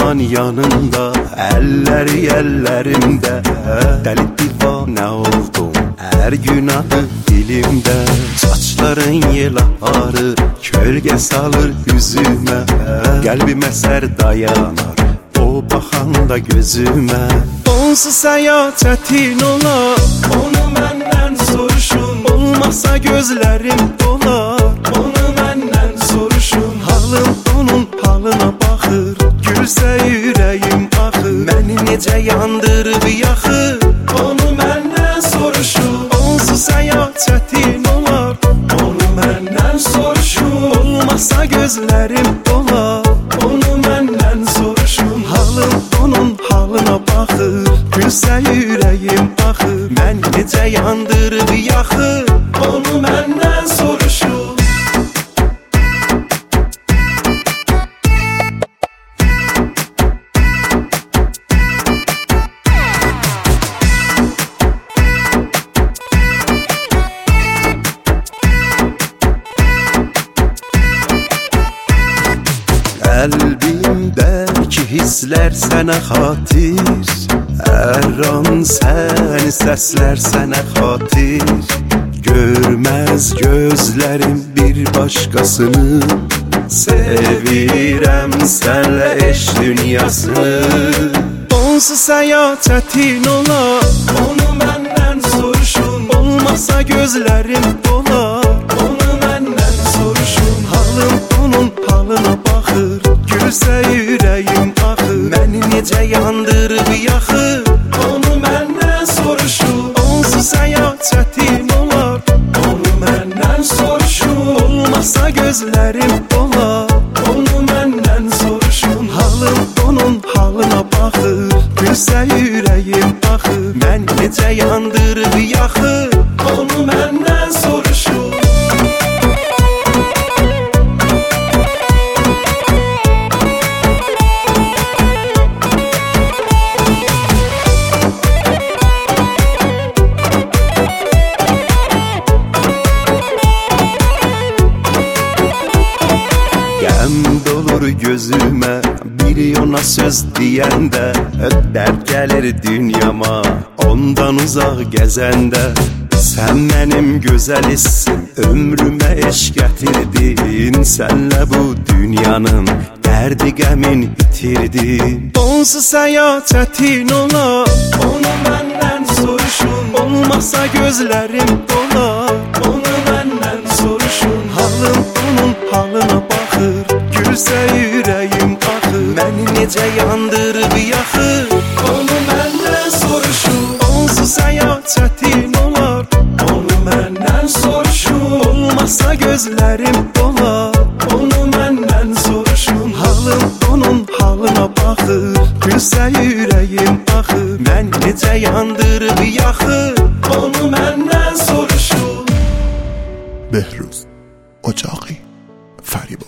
zaman yanımda, elleri ellerimde. Deli divane oldum, her gün adı dilimde. Saçların yelahları kölge salır yüzüme. Kalbime ser dayanar o baxanda gözüme. Onsuz həyat çətin olar, onu məndən soruşun. Olmasa gözlərim dolar, onu məndən soruşun. Halım onun halına baxır, gülsə ürəyim axır. Məni necə yandırıb yaxır, onu məndən soruşun. Onsuz həyat çətin olar, onu məndən soruşun. Olmasa gözlərim dolar, onu məndən soruşun. Halım onun halına baxır, gülsə ürəyim axır. Məni necə yandırıb yaxır, onu məndən soruşun. Qəlbimdəki hisslər sənə xatir, hər an səni səslər sənə xatir. Görməz gözlərim bir başqasını, sevirəm sənlə eş dünyasını. Onsuz həyat çətin olar, onu məndən soruşun. Olmasa gözlərim dolar, onu məndən soruşun. Halım onun halına baxır, gülsə ürəyim axır. Məni necə yandırıb yaxır, onu məndən soruşun. Onsuz həyat çətin olar, onu məndən soruşun. Olmasa gözlərim dolar, onu məndən soruşun. Halım onun halına baxır, gülsə ürəyim axır. Məni necə yandırıb yaxır, onu məndən soruşun. Qəm dolur gözümə bir ona söz deyəndə. Dərd gəlir dünyama ondan uzaq gəzəndə. Sən mənim gözəl hissim, ömrümə eşq gətirdin. Sənlə bu dünyanın dərdi qəmin itirdin. Onsuz həyat çətin olar, onu məndən soruşun. Olmasa gözlərim dolar, onu məndən soruşun. Halım onun halına baxır, gülsə ürəyim axır. Məni necə yandırıb yaxır, onu məndən soruşun. Onsuz həyat çətin olar, onu məndən soruşun. Olmasa gözlərim dolar, onu məndən soruşun. Halım onun halına baxır, gülsə ürəyim axır. Məni necə yandırıb yaxır, onu məndən soruşun. بهروز اجاقی فریبا.